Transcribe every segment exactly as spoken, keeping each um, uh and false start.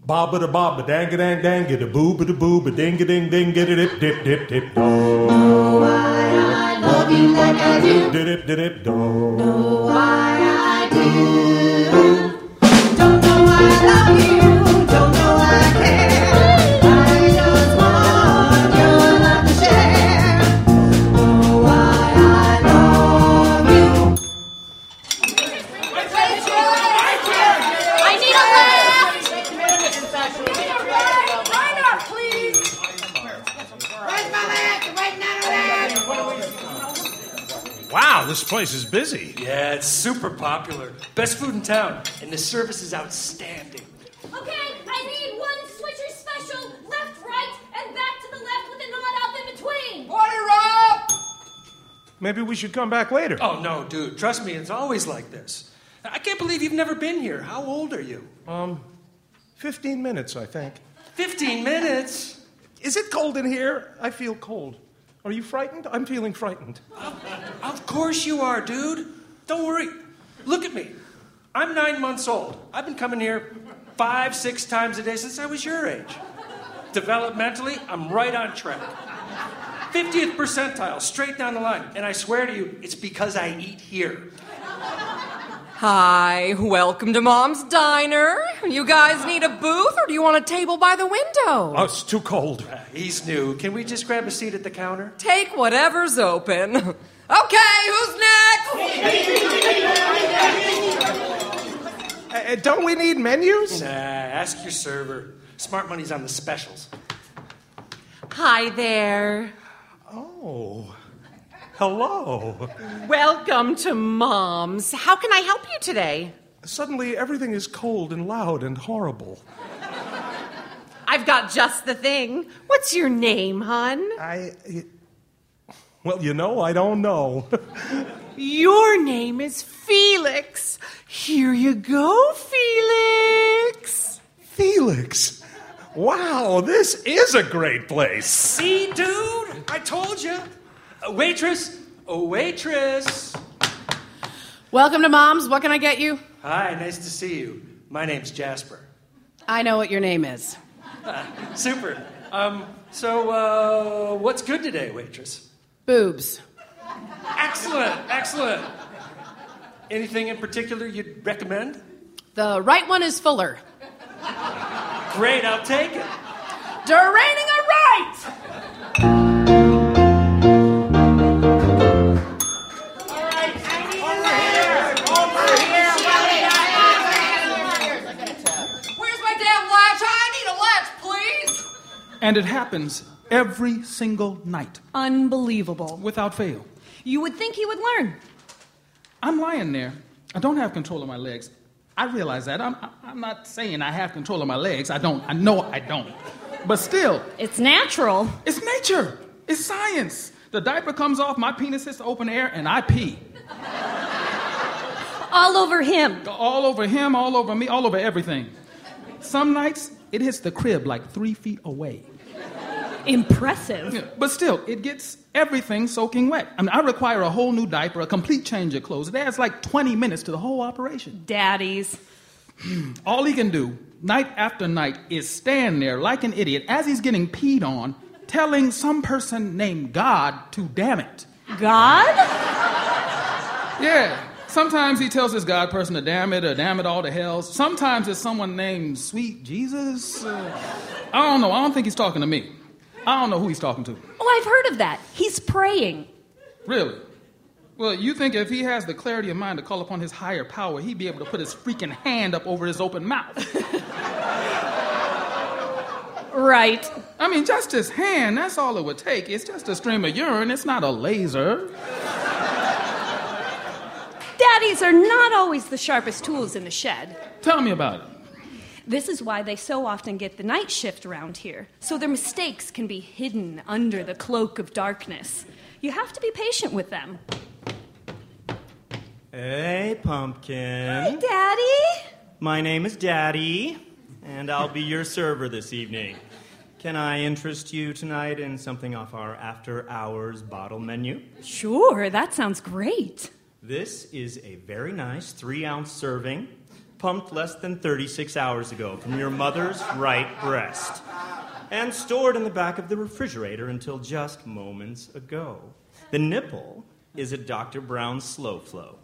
Baba da baba, danga dang dang, get a booba da booba, ding a ding ding, get a dip dip dip dip do. Know why I love you like I do. Dip dip dip do. Know why I do. Don't know why I love you. Don't know why I care. I just want your love to share. Know why I love you. I need a laugh! Wow, this place is busy. Yeah, it's super popular. Best food in town, and the service is outstanding. Okay, I need one switcher special, left, right, and back to the left with a nod off in between. Order up! Maybe we should come back later. Oh, no, dude. Trust me, it's always like this. I can't believe you've never been here. How old are you? Um, fifteen minutes, I think. Fifteen minutes? Is it cold in here? I feel cold. Are you frightened? I'm feeling frightened. Of course you are, dude. Don't worry. Look at me. I'm nine months old. I've been coming here five, six times a day since I was your age. Developmentally, I'm right on track. fiftieth percentile, straight down the line. And I swear to you, it's because I eat here. Hi, welcome to Mom's Diner. You guys need a booth or do you want a table by the window? Oh, it's too cold. Uh, he's new. Can we just grab a seat at the counter? Take whatever's open. Okay, who's next? Uh, don't we need menus? Nah, ask your server. Smart money's on the specials. Hi there. Oh, hello. Welcome to Mom's. How can I help you today? Suddenly, everything is cold and loud and horrible. I've got just the thing. What's your name, hon? I... Well, you know, I don't know. Your name is Felix. Here you go, Felix. Felix. Wow, this is a great place. See, dude? I told you. A waitress. A waitress. Welcome to Mom's. What can I get you? Hi, nice to see you. My name's Jasper. I know what your name is. Uh, super. Um, so, uh, what's good today, waitress? Boobs. Excellent, excellent. Anything in particular you'd recommend? The right one is fuller. Great, I'll take it. Deraining a right! Where's my damn latch? I need a latch, please. And it happens every single night. Unbelievable. Without fail. You would think he would learn. I'm lying there. I don't have control of my legs. I realize that. I'm, I'm not saying I have control of my legs. I don't. I know I don't. But still. It's natural. It's nature. It's science. The diaper comes off, my penis hits the open air, and I pee. All over him. All over him, all over me, all over everything. Some nights, it hits the crib like three feet away. Impressive. Yeah, but still, it gets everything soaking wet. I mean, I require a whole new diaper, a complete change of clothes. It adds like twenty minutes to the whole operation. Daddies. All he can do, night after night, is stand there like an idiot as he's getting peed on, telling some person named God to damn it. God? Yeah. Sometimes he tells this God person to damn it or damn it all to hell. Sometimes it's someone named Sweet Jesus. Uh, I don't know. I don't think he's talking to me. I don't know who he's talking to. Oh, I've heard of that. He's praying. Really? Well, you think if he has the clarity of mind to call upon his higher power, he'd be able to put his freaking hand up over his open mouth. Right. I mean, just his hand, that's all it would take. It's just a stream of urine. It's not a laser. Daddies are not always the sharpest tools in the shed. Tell me about it. This is why they so often get the night shift around here, so their mistakes can be hidden under the cloak of darkness. You have to be patient with them. Hey, Pumpkin. Hi, Daddy. My name is Daddy, and I'll be your server this evening. Can I interest you tonight in something off our after-hours bottle menu? Sure, that sounds great. This is a very nice three-ounce serving pumped less than thirty-six hours ago from your mother's right breast, and stored in the back of the refrigerator until just moments ago. The nipple is a Doctor Brown Slow Flow,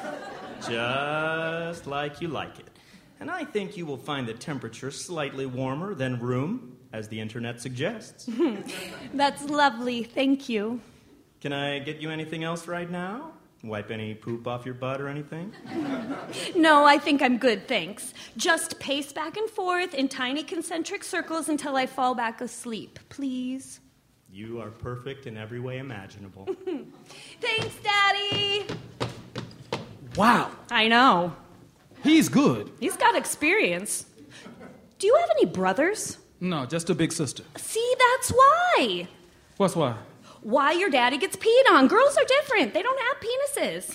just like you like it. And I think you will find the temperature slightly warmer than room, as the internet suggests. That's lovely, thank you. Can I get you anything else right now? Wipe any poop off your butt or anything? No, I think I'm good, thanks. Just pace back and forth in tiny concentric circles until I fall back asleep, please. You are perfect in every way imaginable. Thanks, Daddy. Wow. I know. He's good. He's got experience. Do you have any brothers? No, just a big sister. See, that's why. What's why? Why your daddy gets peed on. Girls are different. They don't have penises.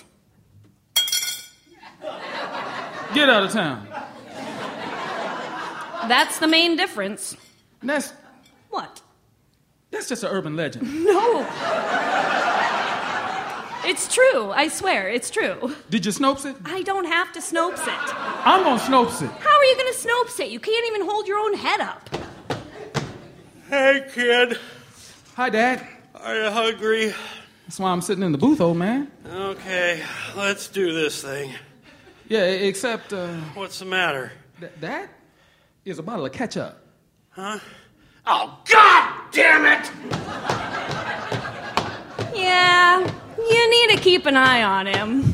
Get out of town. That's the main difference. That's... What? That's just an urban legend. No. It's true. I swear, it's true. Did you Snopes it? I don't have to Snopes it. I'm gonna Snopes it. How are you gonna Snopes it? You can't even hold your own head up. Hey, kid. Hi, Dad. Are you hungry? That's why I'm sitting in the booth, old man. Okay, let's do this thing. Yeah, except, uh... What's the matter? Th- that is a bottle of ketchup. Huh? Oh, God damn it! Yeah, you need to keep an eye on him.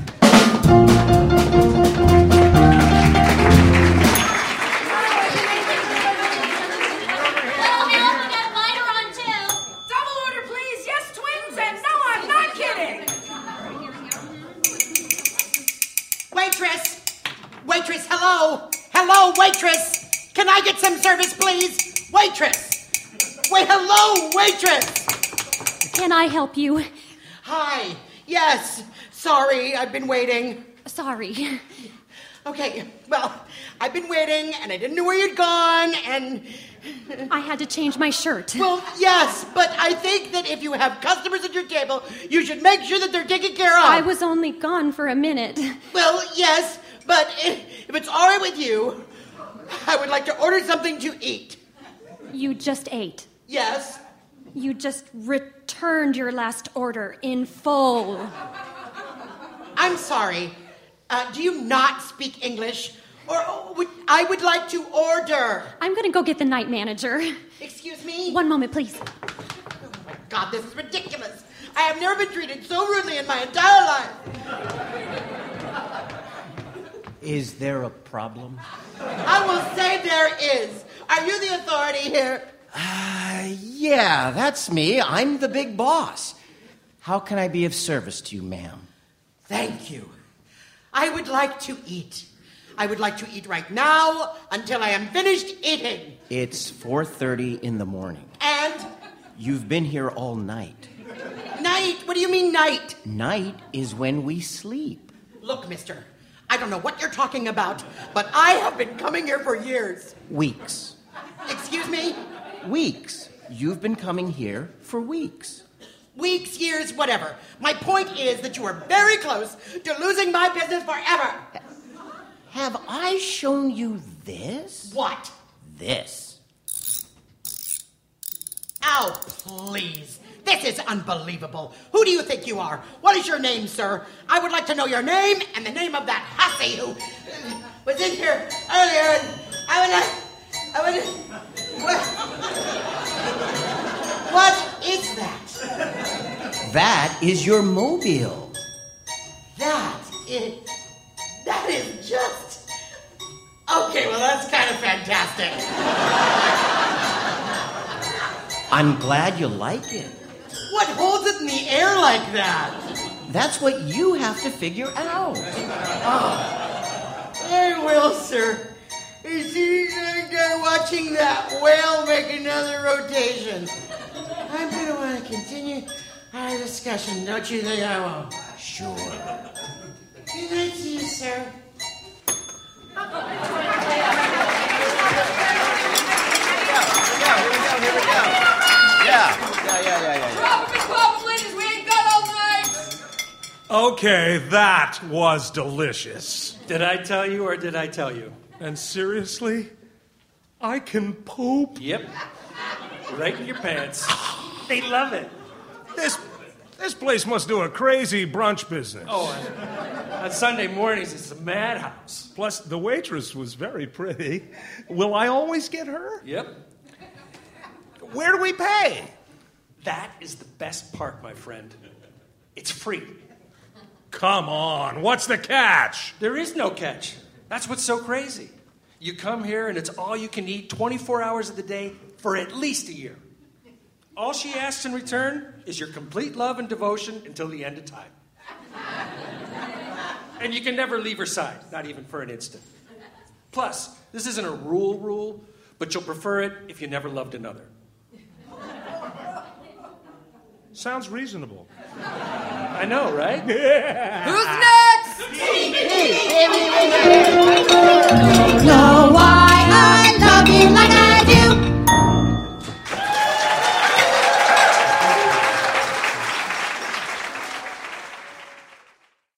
Waitress! Waitress, hello! Hello, waitress! Can I get some service, please? Waitress! Wait, hello, waitress! Can I help you? Hi. Yes. Sorry, I've been waiting. Sorry. Okay, well, I've been waiting, and I didn't know where you'd gone, and... I had to change my shirt. Well, yes, but I think that if you have customers at your table, you should make sure that they're taken care of. I was only gone for a minute. Well, yes, but if it's all right with you, I would like to order something to eat. You just ate. Yes. You just returned your last order in full. I'm sorry. Uh, do you not speak English? Or oh, would, I would like to order. I'm going to go get the night manager. Excuse me? One moment, please. Oh, my God, this is ridiculous. I have never been treated so rudely in my entire life. Is there a problem? I will say there is. Are you the authority here? Uh, yeah, that's me. I'm the big boss. How can I be of service to you, ma'am? Thank you. I would like to eat. I would like to eat right now until I am finished eating. It's four thirty in the morning. And? You've been here all night. Night? What do you mean night? Night is when we sleep. Look, mister, I don't know what you're talking about, but I have been coming here for years. Weeks. Excuse me? Weeks. You've been coming here for weeks. Weeks, years, whatever. My point is that you are very close to losing my business forever. Have I shown you this? What? This. Oh, please. This is unbelievable. Who do you think you are? What is your name, sir? I would like to know your name and the name of that hussy who was in here earlier, and I would like... I would... What, what is that? That is your mobile. That is... That is just... Okay, well, that's kind of fantastic. I'm glad you like it. What holds it in the air like that? That's what you have to figure out. Oh, I will, sir. As soon as I'm done watching that whale make another rotation, I'm going to want to continue our discussion. Don't you think I won't? Sure. Good night to you, sir. Here we go, here we go. Yeah, yeah, yeah, yeah, yeah. Drop 'em and pop 'em, ladies. We ain't got all night. Okay, that was delicious. Did I tell you or did I tell you? And seriously, I can poop? Yep. Right in your pants. They love it. This this place must do a crazy brunch business. Oh, on Sunday mornings, it's a madhouse. Plus, the waitress was very pretty. Will I always get her? Yep. Where do we pay? That is the best part, my friend. It's free. Come on, what's the catch? There is no catch. That's what's so crazy. You come here and it's all you can eat twenty-four hours of the day for at least a year. All she asks in return is your complete love and devotion until the end of time. And you can never leave her side, not even for an instant. Plus, this isn't a rule rule, but you'll prefer it if you never loved another. Sounds reasonable. I know, right? Who's next? No.